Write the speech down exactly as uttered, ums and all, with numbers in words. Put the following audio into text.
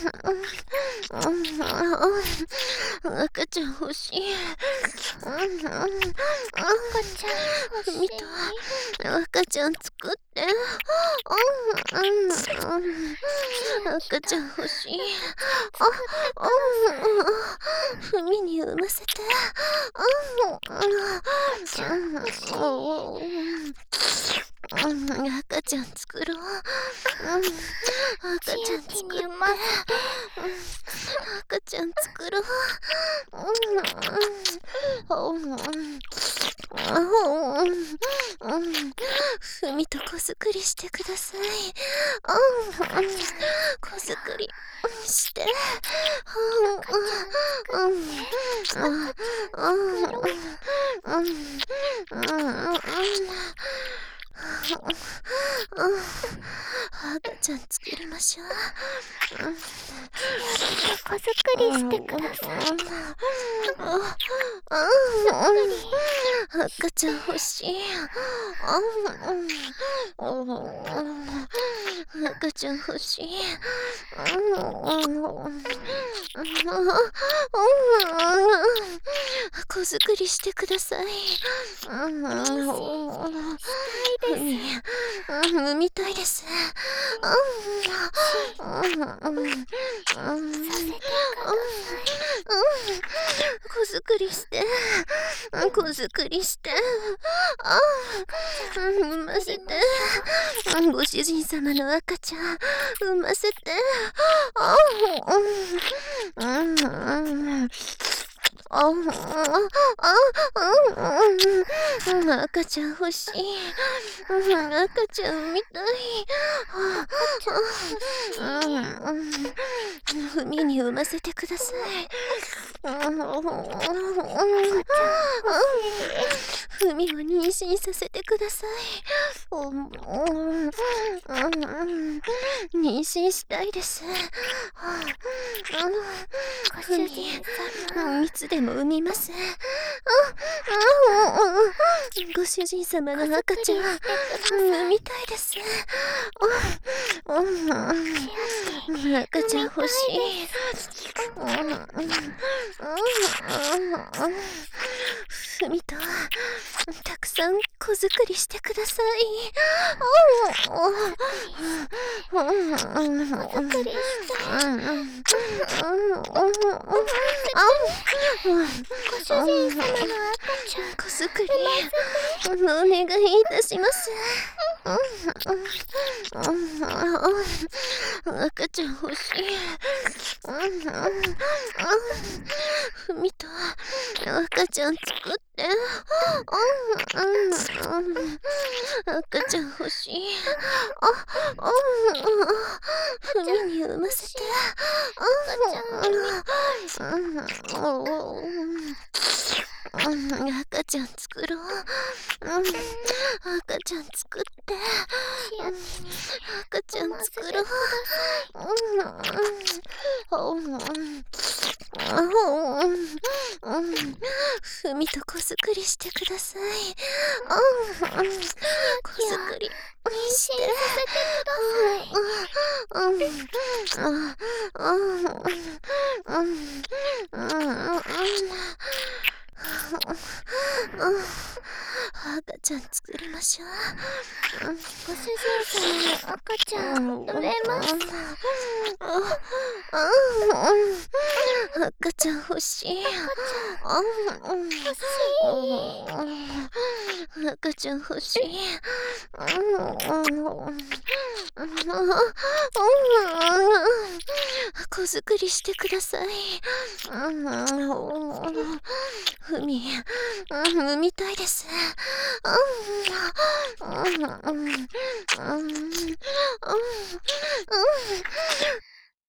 赤ちゃん欲しい。赤ちゃんふみと赤ちゃん作って。赤ちゃん欲しい。ふみに産ませて。赤ちゃん作ろう。赤ちゃん作って。赤ちゃん作ろう。ふみと子作りしてください。子作りして。赤ちゃん作りましょう。 子作りしてください。 赤ちゃん欲しい。赤ちゃん欲しい。子作りしてください。産みたいです。子作りして。子作りして。産ませて。ご主人様の赤ちゃん産ませて。赤ちゃん欲しい。赤ちゃん産みたい。ふみに産ませてください。ふみを妊娠させてください。妊娠したいです。 ご主人様、 いつでも産みます。ご主人様の赤ちゃん産みたいです。赤ちゃん欲しい。ふみとたくさん子作りしてください。 子作りしたい。ご主人様の赤ちゃん子作りお願いいたします。赤ちゃん欲しい。ふみと赤ちゃん作って。赤ちゃん欲しい。ふみに産ませて。赤ちゃん作ろう。赤ちゃん作って。赤ちゃん作ろう。ふみと子作りしてください。子作り妊娠させてくださ赤ちゃん作りましょう。 ご主人様の赤ちゃん産めます。 赤ちゃん欲しい。赤ちゃん欲しい。子作りしてください。ふみ産みたいです。